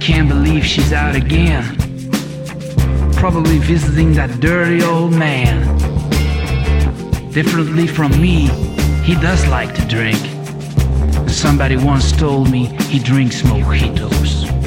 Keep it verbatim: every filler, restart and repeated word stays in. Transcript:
can't believe she's out again. Probably visiting that dirty old man. Differently from me, he does like to drink. Somebody once told me he drinks mojitos.